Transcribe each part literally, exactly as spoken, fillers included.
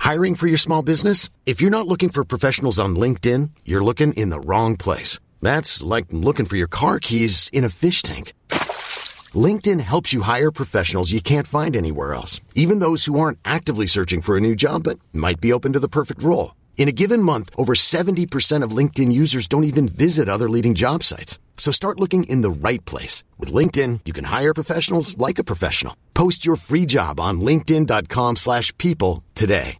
Hiring for your small business? If you're not looking for professionals on LinkedIn, you're looking in the wrong place. That's like looking for your car keys in a fish tank. LinkedIn helps you hire professionals you can't find anywhere else, even those who aren't actively searching for a new job but might be open to the perfect role. In a given month, over seventy percent of LinkedIn users don't even visit other leading job sites. So start looking in the right place. With LinkedIn, you can hire professionals like a professional. Post your free job on linkedin.com slash people today.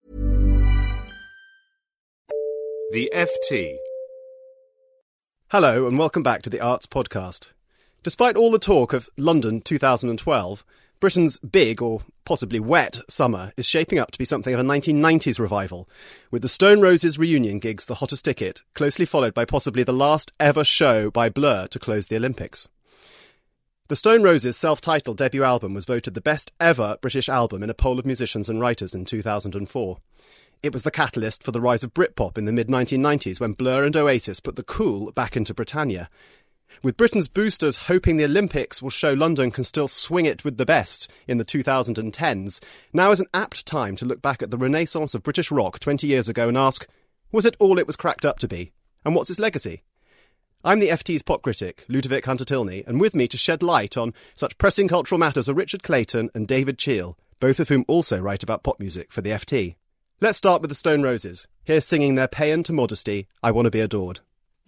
The F T. Hello and welcome back to the Arts Podcast. Despite all the talk of London two thousand twelve, Britain's big, or possibly wet, summer is shaping up to be something of a nineteen nineties revival, with the Stone Roses reunion gigs the hottest ticket, closely followed by possibly the last ever show by Blur to close the Olympics. The Stone Roses' self-titled debut album was voted the best ever British album in a poll of musicians and writers in two thousand four. It was the catalyst for the rise of Britpop in the mid nineteen nineties when Blur and Oasis put the cool back into Britannia. With Britain's boosters hoping the Olympics will show London can still swing it with the best in the two thousand tens, now is an apt time to look back at the renaissance of British rock twenty years ago and ask, was it all it was cracked up to be? And what's its legacy? I'm the F T's pop critic, Ludovic Hunter-Tilney, and with me to shed light on such pressing cultural matters are Richard Clayton and David Cheel, both of whom also write about pop music for the F T. Let's start with the Stone Roses, here singing their paean to modesty, I Want to Be Adored.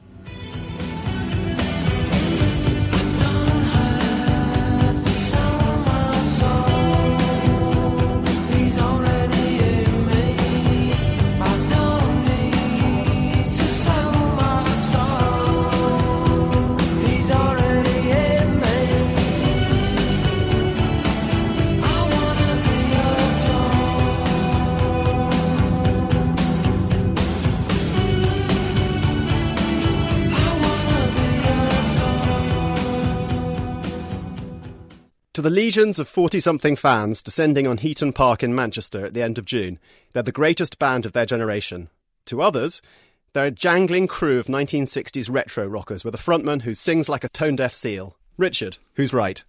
To the legions of forty-something fans descending on Heaton Park in Manchester at the end of June, they're the greatest band of their generation. To others, they're a jangling crew of nineteen sixties retro rockers with a frontman who sings like a tone-deaf seal. Richard, who's right?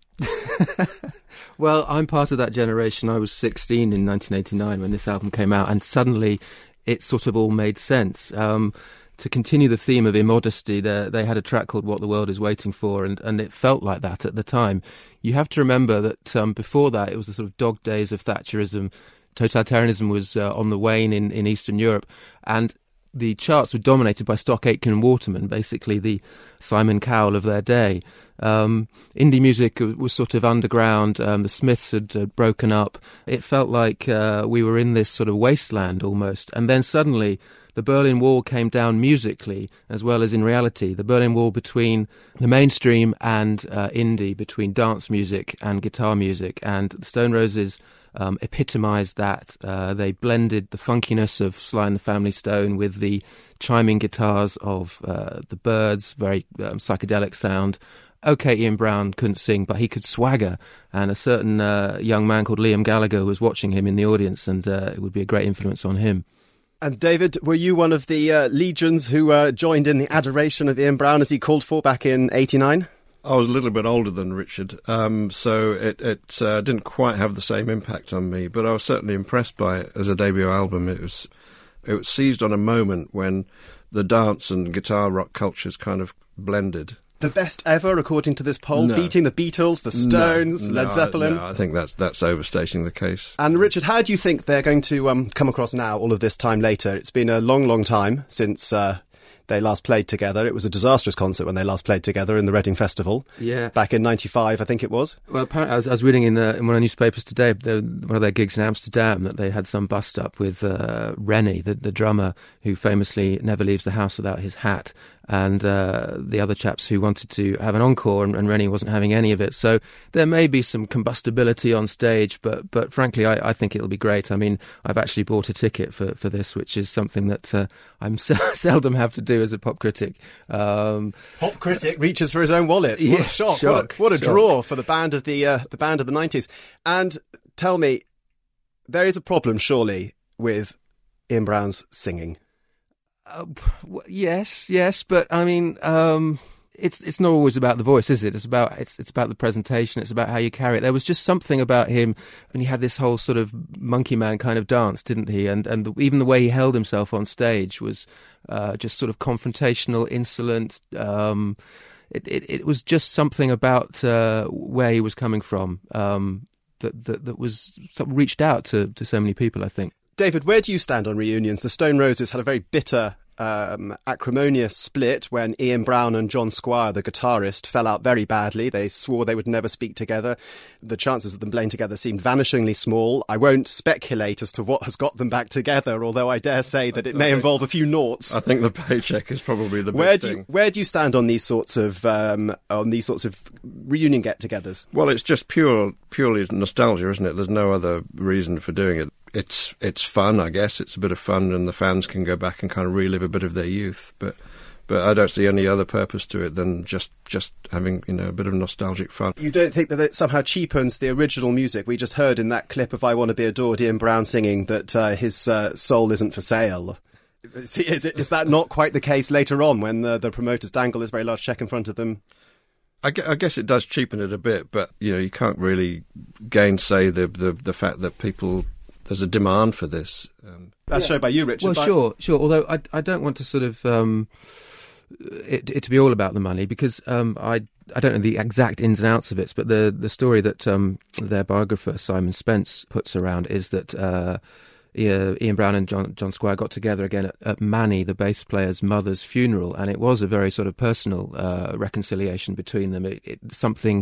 Well, I'm part of that generation. I was sixteen in nineteen eighty-nine when this album came out, and suddenly it sort of all made sense. Um, to continue the theme of immodesty, they had a track called What the World is Waiting For, and, and it felt like that at the time. You have to remember that um, before that, it was the sort of dog days of Thatcherism. Totalitarianism was uh, on the wane in, in Eastern Europe, and the charts were dominated by Stock Aitken and Waterman, basically the Simon Cowell of their day. Um, indie music was sort of underground. Um, the Smiths had uh, broken up. It felt like uh, we were in this sort of wasteland almost. And then suddenly the Berlin Wall came down musically as well as in reality. The Berlin Wall between the mainstream and uh, indie, between dance music and guitar music. And the Stone Roses um, epitomised that. Uh, they blended the funkiness of Sly and the Family Stone with the chiming guitars of uh, the Byrds, very um, psychedelic sound. OK, Ian Brown couldn't sing, but he could swagger. And a certain uh, young man called Liam Gallagher was watching him in the audience, and uh, it would be a great influence on him. And David, were you one of the uh, legions who uh, joined in the adoration of Ian Brown as he called for back in eighty-nine? I was a little bit older than Richard, um, so it, it uh, didn't quite have the same impact on me, but I was certainly impressed by it as a debut album. It was, it was seized on a moment when the dance and guitar rock cultures kind of blended. The best ever, according to this poll, no. beating the Beatles, the Stones, no, Led no, Zeppelin. No, I think that's that's overstating the case. And Richard, how do you think they're going to um, come across now, all of this time later? It's been a long, long time since uh, they last played together. It was a disastrous concert when they last played together in the Reading Festival. Yeah. Back in ninety-five, I think it was. Well, apparently, I was, I was reading in, uh, in one of the newspapers today, the, one of their gigs in Amsterdam, that they had some bust-up with uh, Rennie, the, the drummer, who famously never leaves the house without his hat, and uh, the other chaps who wanted to have an encore, and, and Rennie wasn't having any of it. So there may be some combustibility on stage, but but frankly, I, I think it'll be great. I mean, I've actually bought a ticket for, for this, which is something that uh, I'm seldom have to do as a pop critic. Um, pop critic reaches for his own wallet. What yeah, a shock! shock what a, what a shock. draw for the band of the uh, the band of the nineties. And tell me, there is a problem, surely, with Ian Brown's singing. Uh, yes, yes, but I mean, um, it's it's not always about the voice, is it? It's about it's it's about the presentation. It's about how you carry it. There was just something about him, and he had this whole sort of monkey man kind of dance, didn't he? And and the, even the way he held himself on stage was uh, just sort of confrontational, insolent. Um, it, it it was just something about uh, where he was coming from um, that, that that was sort of reached out to to so many people, I think. David, where do you stand on reunions? The Stone Roses had a very bitter, um, acrimonious split when Ian Brown and John Squire, the guitarist, fell out very badly. They swore they would never speak together. The chances of them playing together seemed vanishingly small. I won't speculate as to what has got them back together, although I dare say that it may involve a few noughts. I think the paycheck is probably the big where do thing. you, where do you stand on these sorts of um, on these sorts of reunion get-togethers? Well, it's just pure, purely nostalgia, isn't it? There's no other reason for doing it. It's it's fun, I guess. It's a bit of fun, and the fans can go back and kind of relive a bit of their youth. But but I don't see any other purpose to it than just just having, you know, a bit of nostalgic fun. You don't think that it somehow cheapens the original music? We just heard in that clip of "I Want to Be Adored" Ian Brown singing that uh, his uh, soul isn't for sale. Is, is, is that not quite the case later on when the, the promoters dangle this very large cheque in front of them? I guess it does cheapen it a bit, but you know, you can't really gainsay the the, the fact that people. There's a demand for this. Um, That's yeah. shown by you, Richard. Well, by... sure, sure. Although I, I don't want to sort of um, it, it to be all about the money, because um, I I don't know the exact ins and outs of it, but the the story that um, their biographer Simon Spence puts around is that uh, Ian Brown and John John Squire got together again at, at Manny, the bass player's mother's funeral, and it was a very sort of personal uh, reconciliation between them. It, it, something.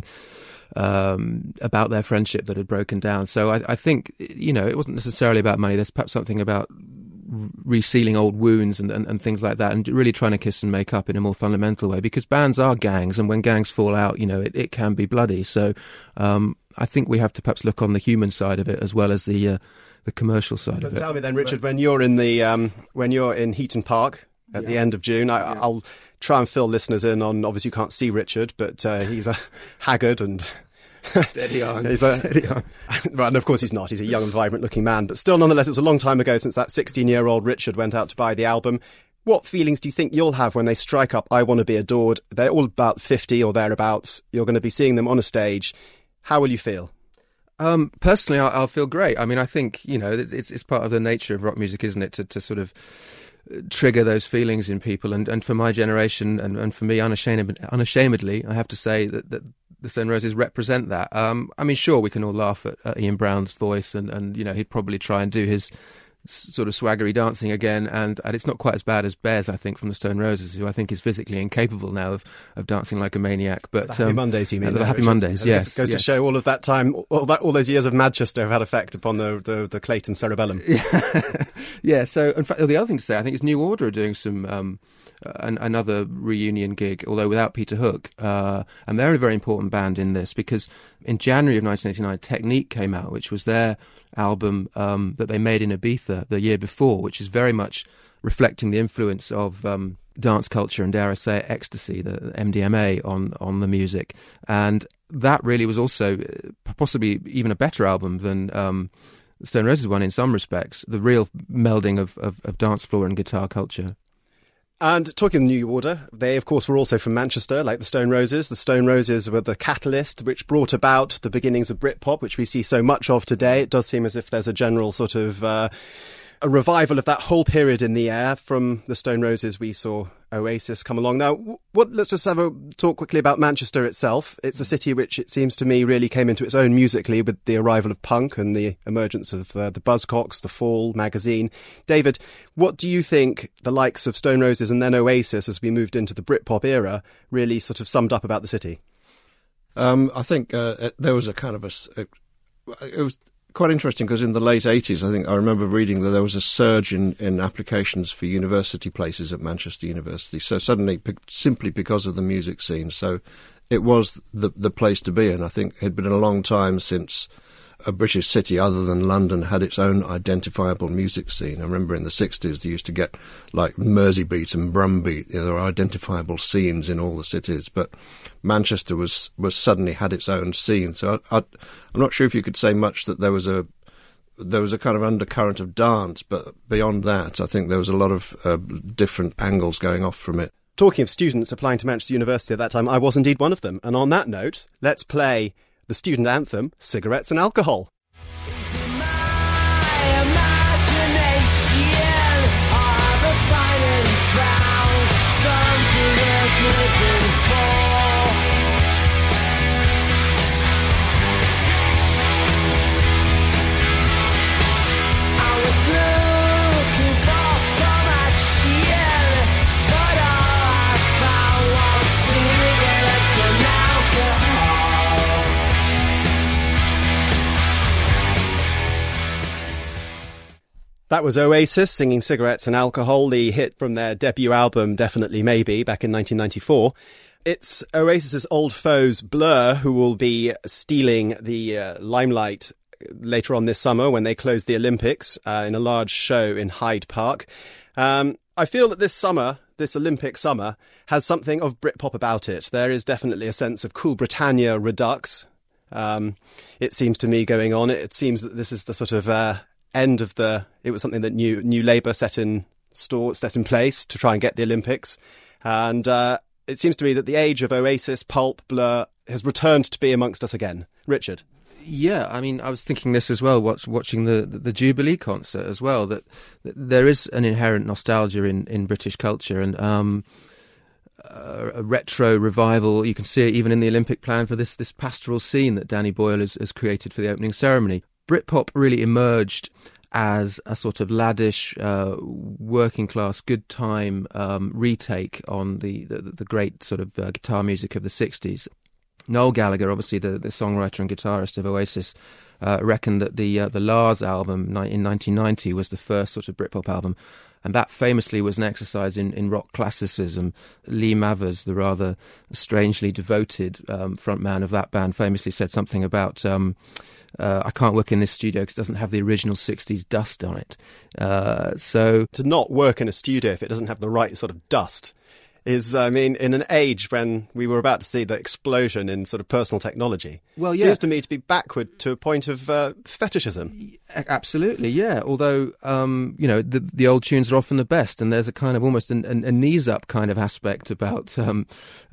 Um, about their friendship that had broken down. So I, I think, you know, it wasn't necessarily about money. There's perhaps something about resealing old wounds and, and, and things like that, and really trying to kiss and make up in a more fundamental way, because bands are gangs, and when gangs fall out, you know, it, it can be bloody. So um, I think we have to perhaps look on the human side of it as well as the uh, the commercial side but of it. Tell me then, Richard, when you're in the um, when you're in Heaton Park at yeah. the end of June, I, yeah. I'll try and fill listeners in on, obviously you can't see Richard, but uh, he's a haggard and steady on. he's a, steady on. Well, and of course he's not. He's a young and vibrant looking man, but still, nonetheless, it was a long time ago since that sixteen-year-old Richard went out to buy the album. What feelings do you think you'll have when they strike up "I Want to Be Adored"? They're all about fifty or thereabouts. You're going to be seeing them on a stage. How will you feel? Um, personally, I'll, I'll feel great. I mean, I think, you know, it's, it's part of the nature of rock music, isn't it, to, to sort of trigger those feelings in people. And, and for my generation, and, and for me, unashamed, unashamedly, I have to say that, that the Stone Roses represent that. Um, I mean, sure, we can all laugh at, at Ian Brown's voice, and, and, you know, he'd probably try and do his sort of swaggery dancing again, and, and it's not quite as bad as Bez, I think, from the Stone Roses, who I think is physically incapable now of, of dancing like a maniac. But the Happy um, Mondays, you mean? The Happy Mondays, yes. It goes yes. to show all of that time, all that, all those years of Manchester have had effect upon the the, the Clayton cerebellum. Yeah. yeah. So, in fact, the other thing to say, I think, is New Order are doing some um, uh, an, another reunion gig, although without Peter Hook, uh, and they're a very important band in this, because in January of nineteen eighty-nine, Technique came out, which was their album um, that they made in Ibiza the year before, which is very much reflecting the influence of um, dance culture and, dare I say, ecstasy, the M D M A on, on the music. And that really was also possibly even a better album than um, the Stone Roses one in some respects, the real melding of, of, of dance floor and guitar culture. And talking of the New Order, they, of course, were also from Manchester, like the Stone Roses. The Stone Roses were the catalyst which brought about the beginnings of Britpop, which we see so much of today. It does seem as if there's a general sort of uh, a revival of that whole period in the air. From the Stone Roses, we saw Oasis come along. Now, what? Let's just have a talk quickly about Manchester itself. It's a city which, it seems to me, really came into its own musically with the arrival of punk and the emergence of uh, the Buzzcocks, the Fall magazine. David, what do you think the likes of Stone Roses and then Oasis, as we moved into the Britpop era, really sort of summed up about the city? Um, I think uh, there was a kind of a... a it was quite interesting, because in the late eighties, I think I remember reading that there was a surge in, in applications for university places at Manchester University. So suddenly, p- simply because of the music scene, so it was the the place to be. And I think it had been a long time since a British city other than London had its own identifiable music scene. I remember in the sixties they used to get like Merseybeat and Brumbeat. You know, there were identifiable scenes in all the cities, but Manchester was, was suddenly had its own scene. So I, I, I'm not sure if you could say much that there was a there was a kind of undercurrent of dance, but beyond that, I think there was a lot of uh, different angles going off from it. talking of students applying to Manchester University at that time, I was indeed one of them. And on that note, let's play the student anthem, Cigarettes and Alcohol. That was Oasis singing Cigarettes and Alcohol, the hit from their debut album Definitely Maybe back in nineteen ninety-four. It's Oasis's old foes Blur who will be stealing the uh, limelight later on this summer when they close the Olympics uh, in a large show in Hyde Park. Um, I feel that this summer, this Olympic summer, has something of Britpop about it. There is definitely a sense of Cool Britannia Redux. Um, it seems to me going on. It, it seems that this is the sort of uh, end of the... It was something that New New Labour set in store, set in place to try and get the Olympics. And uh, it seems to me that the age of Oasis, Pulp, Blur has returned to be amongst us again. Richard? Yeah, I mean, I was thinking this as well, watch, watching the, the, the Jubilee concert as well, that, that there is an inherent nostalgia in, in British culture and um, a, a retro revival. You can see it even in the Olympic plan for this, this pastoral scene that Danny Boyle has, has created for the opening ceremony. Britpop really emerged as a sort of laddish, uh, working-class, good time um, retake on the, the, the great sort of uh, guitar music of the sixties. Noel Gallagher, obviously the, the songwriter and guitarist of Oasis, uh, reckoned that the uh, the Lars album in nineteen ninety was the first sort of Britpop album, and that famously was an exercise in, in rock classicism. Lee Mavers, the rather strangely devoted um, frontman of that band, famously said something about... Um, Uh, I can't work in this studio because it doesn't have the original sixties dust on it. Uh, so to not work in a studio if it doesn't have the right sort of dust is, I mean, in an age when we were about to see the explosion in sort of personal technology. Well, yeah. Seems to me to be backward to a point of uh, fetishism. Absolutely, yeah. Although, um, you know, the, the old tunes are often the best, and there's a kind of almost an, an, a knees-up kind of aspect about um,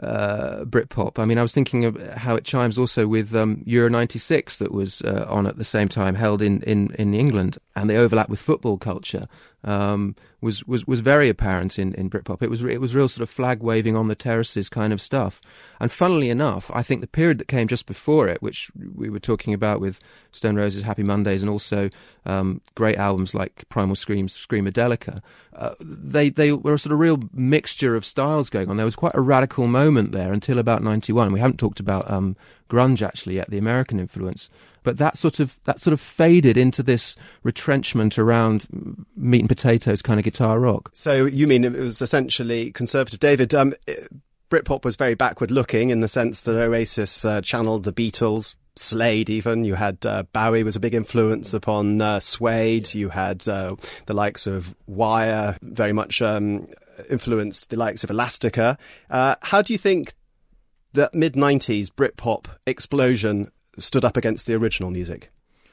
uh, Britpop. I mean, I was thinking of how it chimes also with um, Euro ninety-six that was uh, on at the same time, held in, in, in England, and the overlap with football culture. Um, was, was, was very apparent in, in Britpop. It was it was real sort of flag waving on the terraces kind of stuff. And funnily enough, I think the period that came just before it, which we were talking about with Stone Roses, Happy Mondays, and also um, great albums like Primal Scream's Screamadelica, uh, they they were a sort of real mixture of styles going on. There was quite a radical moment there until about ninety-one. We haven't talked about um, grunge actually yet, the American influence. But that sort of that sort of faded into this retrenchment around meat and potatoes kind of guitar rock. So you mean it was essentially conservative? David, um, Britpop was very backward looking in the sense that Oasis uh, channeled the Beatles, Slade even. You had uh, Bowie was a big influence upon uh, Suede. You had uh, the likes of Wire, very much um, influenced the likes of Elastica. Uh, how do you think that mid-nineties Britpop explosion stood up against the original music?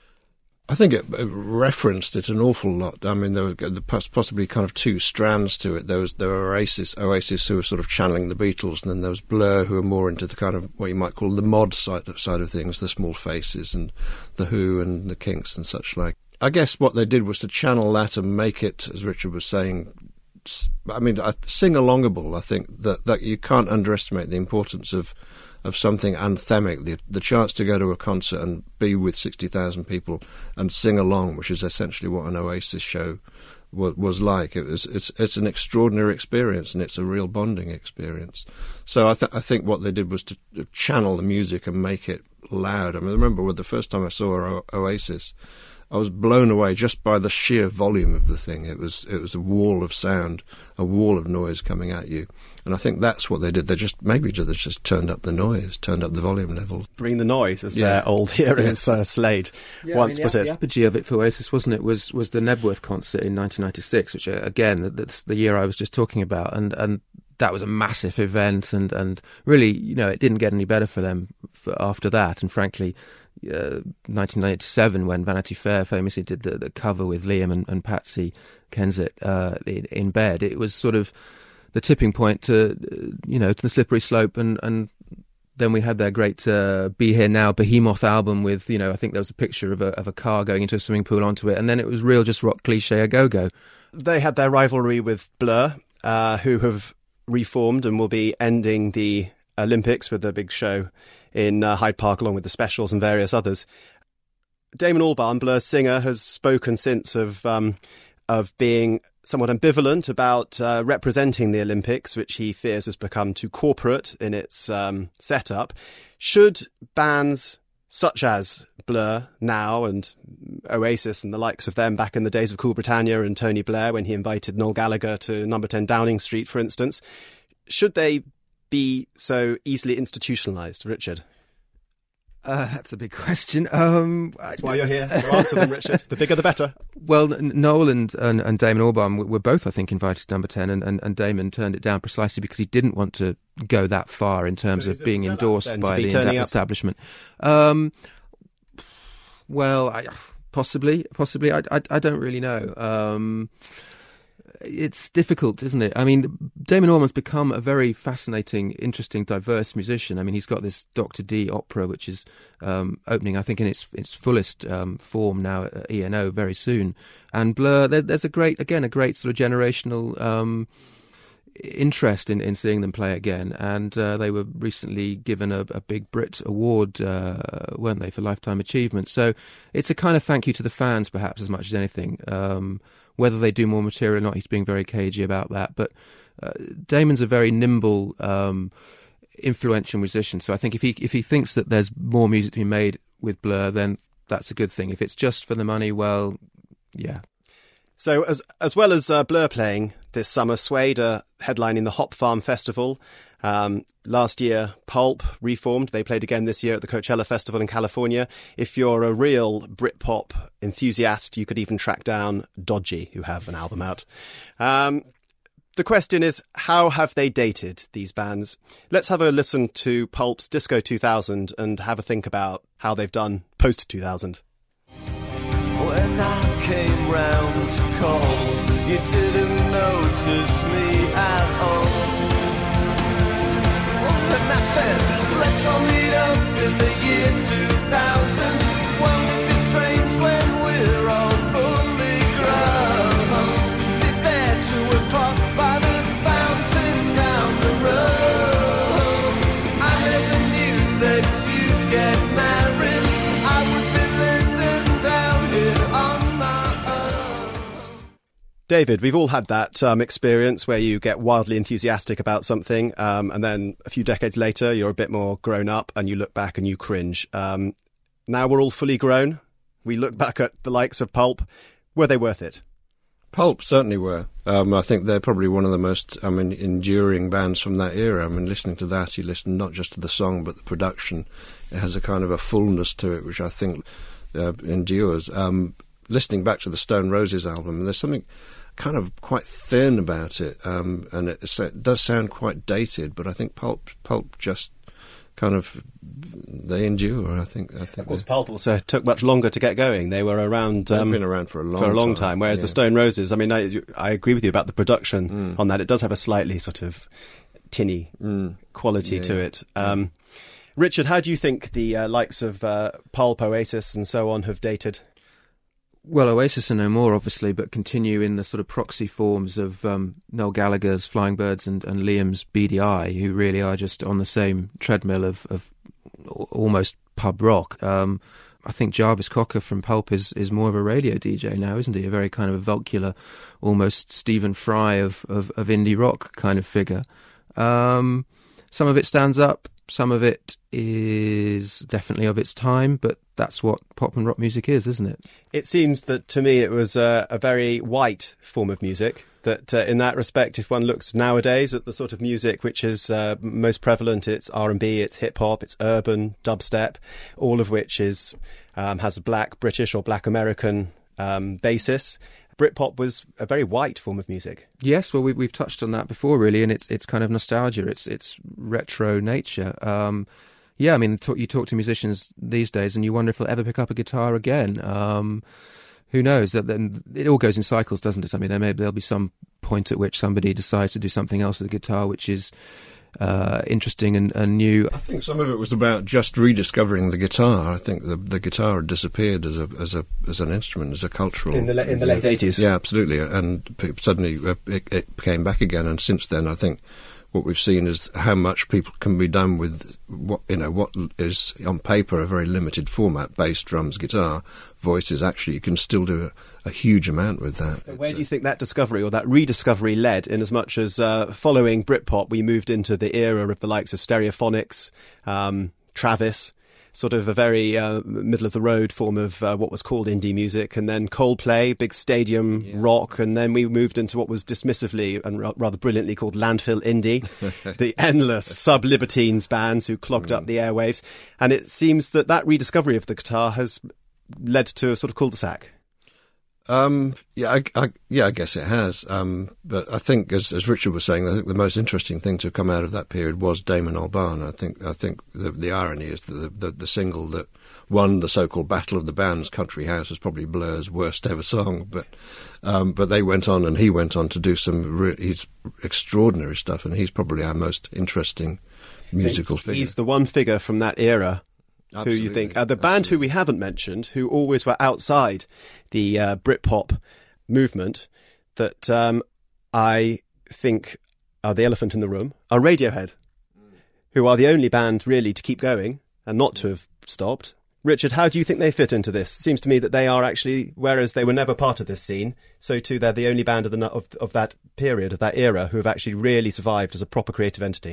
I think it, it referenced it an awful lot. I mean, there were possibly kind of two strands to it. There was there were Oasis, Oasis who were sort of channeling the Beatles, and then there was Blur who were more into the kind of what you might call the mod side of, side of things, the Small Faces and the Who and the Kinks and such like. I guess what they did was to channel that and make it, as Richard was saying, I mean, sing-alongable. I think that, that you can't underestimate the importance of of something anthemic, the the chance to go to a concert and be with sixty thousand people and sing along, which is essentially what an Oasis show was, was like. It was it's it's an extraordinary experience, and it's a real bonding experience. So I, th- I think what they did was to channel the music and make it loud. I mean, I remember when the first time I saw o- Oasis, I was blown away just by the sheer volume of the thing. It was it was a wall of sound, a wall of noise coming at you. And I think that's what they did. They just, maybe they just turned up the noise, turned up the volume level. Bring the noise, as yeah. their old heroes, uh, Slade, yeah, once I mean, put the, it. The apogee of it for Oasis, wasn't it, was was the Nebworth concert in nineteen ninety-six, which, uh, again, that's the year I was just talking about. And, and that was a massive event. And, and really, you know, it didn't get any better for them for, after that. And frankly, uh, nineteen ninety-seven, when Vanity Fair famously did the, the cover with Liam and, and Patsy Kensit uh, in, in bed, it was sort of the tipping point to, you know, to the slippery slope, and, and then we had their great uh, Be Here Now Behemoth album with, you know, I think there was a picture of a, of a car going into a swimming pool onto it, and then it was real just rock cliche a go-go. They had their rivalry with Blur, uh, who have reformed and will be ending the Olympics with a big show in uh, Hyde Park along with the Specials and various others. Damon Albarn, Blur's singer, has spoken since of um, of being somewhat ambivalent about uh, representing the Olympics, which he fears has become too corporate in its um, setup. Should bands such as Blur now and Oasis and the likes of them back in the days of Cool Britannia and Tony Blair when he invited Noel Gallagher to number ten Downing Street, for instance, should they be so easily institutionalised, Richard? Uh, that's a big question. Um, that's why you're here. You answer them, Richard. The bigger the better. Well, Noel and, and, and Damon Albarn were both, I think, invited to number ten, and, and, and Damon turned it down precisely because he didn't want to go that far in terms so of being endorsed by be the establishment. Um, well, I, possibly, possibly. I, I, I don't really know. Um, it's difficult, isn't it? I mean, Damon Albarn's become a very fascinating, interesting, diverse musician. I mean, he's got this Doctor D opera, which is um, opening, I think, in its its fullest um, form now at E N O very soon. And Blur, there, there's a great, again, a great sort of generational um, interest in, in seeing them play again. And uh, they were recently given a, a big Brit award, uh, weren't they, for Lifetime Achievement. So it's a kind of thank you to the fans, perhaps, as much as anything. Um, Whether they do more material or not, he's being very cagey about that. But uh, Damon's a very nimble, um, influential musician. So I think if he if he thinks that there's more music to be made with Blur, then that's a good thing. If it's just for the money, well, yeah. So as as well as uh, Blur playing this summer, Suede are headlining the Hop Farm Festival. Um, last year, Pulp reformed. They played again this year at the Coachella Festival in California. If you're a real Britpop enthusiast, you could even track down Dodgy, who have an album out. Um, the question is, how have they dated, these bands? Let's have a listen to Pulp's Disco two thousand and have a think about how they've done post two thousand. When I came round to call, you didn't notice me at all. And I said, let's all meet up in the year two thousand. Won't it be strange when we're all fully grown? Be there two o'clock by the fountain down the road. I never knew that you'd get married. I would be living down here on my own. David, we've all had that um, experience where you get wildly enthusiastic about something um, and then a few decades later you're a bit more grown up and you look back and you cringe. Um, now we're all fully grown. We look back at the likes of Pulp. Were they worth it? Pulp certainly were. Um, I think they're probably one of the most, I mean, enduring bands from that era. I mean, listening to that, you listen not just to the song but the production. It has a kind of a fullness to it which I think uh, endures. Um, listening back to the Stone Roses album, there's something kind of quite thin about it, um, and it, it does sound quite dated. But I think Pulp, Pulp just kind of they endure. I think. I think. Of course, Pulp also took much longer to get going. They were around. Um, They've been around for a long for a long time. time. Whereas yeah. the Stone Roses, I mean, I, I agree with you about the production mm. on that. It does have a slightly sort of tinny mm. quality yeah, to yeah. it. Um, Richard, how do you think the uh, likes of uh, Pulp, Oasis, and so on have dated? Well, Oasis are no more, obviously, but continue in the sort of proxy forms of um, Noel Gallagher's Flying Birds and, and Liam's B D I, who really are just on the same treadmill of, of almost pub rock. Um, I think Jarvis Cocker from Pulp is, is more of a radio D J now, isn't he? A very kind of avuncular, almost Stephen Fry of, of, of indie rock kind of figure. Um, some of it stands up, some of it is definitely of its time, but that's what pop and rock music is, isn't it? It seems that to me it was a, a very white form of music, that uh, in that respect, if one looks nowadays at the sort of music which is uh, most prevalent, it's R and B, it's hip-hop, it's urban, dubstep, all of which is um, has a black British or black American um, basis. Britpop was a very white form of music. Yes, well, we, we've touched on that before, really, and it's it's kind of nostalgia, it's it's retro nature. Um, yeah, I mean, talk, you talk to musicians these days, and you wonder if they'll ever pick up a guitar again. Um, who knows? That then it all goes in cycles, doesn't it? I mean, there may there'll be some point at which somebody decides to do something else with the guitar, which is uh, interesting and, and new. I think some of it was about just rediscovering the guitar. I think the the guitar had disappeared as a as a as an instrument, as a cultural In the, le- in the late eighties. Yeah, absolutely. And p- suddenly uh, it, it came back again. And since then, I think what we've seen is how much people can be done with what you know what is on paper a very limited format: bass, drums, guitar, voices. Actually, you can still do a, a huge amount with that. Where do you think that discovery or that rediscovery led? In as much as uh, following Britpop, we moved into the era of the likes of Stereophonics, um, Travis. Sort of a very uh, middle-of-the-road form of uh, what was called indie music, and then Coldplay, big stadium yeah. rock, and then we moved into what was dismissively and ra- rather brilliantly called landfill indie, the endless sub-libertines bands who clogged mm. up the airwaves. And it seems that that rediscovery of the guitar has led to a sort of cul-de-sac. Um, yeah, I, I, yeah, I guess it has. Um, but I think, as, as Richard was saying, I think the most interesting thing to come out of that period was Damon Albarn. I think, I think the, the irony is that the, the, the single that won the so-called Battle of the Bands, Country House, was probably Blur's worst ever song. But, um, but they went on, and he went on to do some re- he's extraordinary stuff, and he's probably our most interesting musical so figure. He's the one figure from that era. Absolutely. Who you think uh, the band Absolutely. Who we haven't mentioned, who always were outside the uh, Britpop movement, that um, I think are the elephant in the room, are Radiohead, mm. who are the only band really to keep going and not to have stopped. Richard, how do you think they fit into this? It seems to me that they are actually, whereas they were never part of this scene, so too they're the only band of, the, of, of that period, of that era, who have actually really survived as a proper creative entity.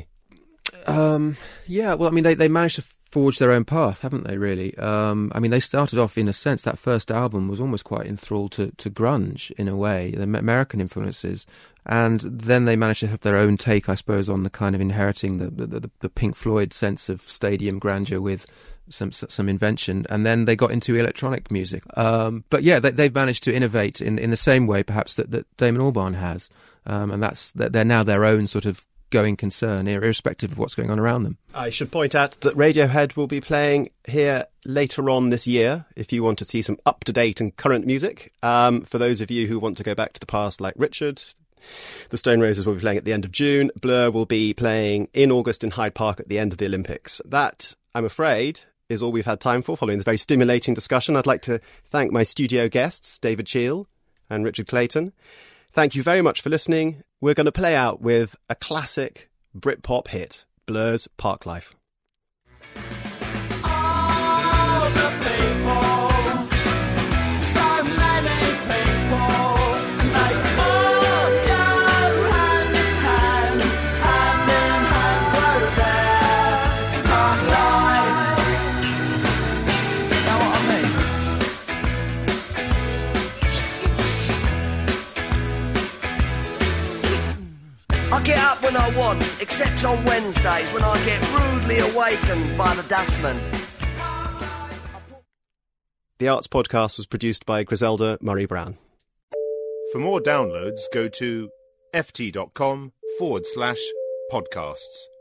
Um, yeah, well, I mean, they, they managed to forged their own path, haven't they, really? Um, I mean, they started off, in a sense, that first album was almost quite enthralled to, to grunge, in a way, the American influences, and then they managed to have their own take, I suppose, on the kind of inheriting the, the, the, the Pink Floyd sense of stadium grandeur with some some invention, and then they got into electronic music. Um, but yeah, they, they've managed to innovate in in the same way, perhaps, that, that Damon Albarn has, um, and that's that they're now their own sort of going concern, irrespective of what's going on around them. I should point out that Radiohead will be playing here later on this year, if you want to see some up-to-date and current music. Um, for those of you who want to go back to the past, like Richard, the Stone Roses will be playing at the end of June. Blur will be playing in August in Hyde Park at the end of the Olympics. That, I'm afraid, is all we've had time for, following this very stimulating discussion. I'd like to thank my studio guests, David Cheel and Richard Clayton. Thank you very much for listening. We're going to play out with a classic Britpop hit, Blur's Parklife. All the people, so many people, they all go hand in hand, hand in hand through their parklife. Know what I mean? I get up when I want, except on Wednesdays when I get rudely awakened by the dustman. The Arts Podcast was produced by Griselda Murray Brown. For more downloads, go to ft.com forward slash podcasts.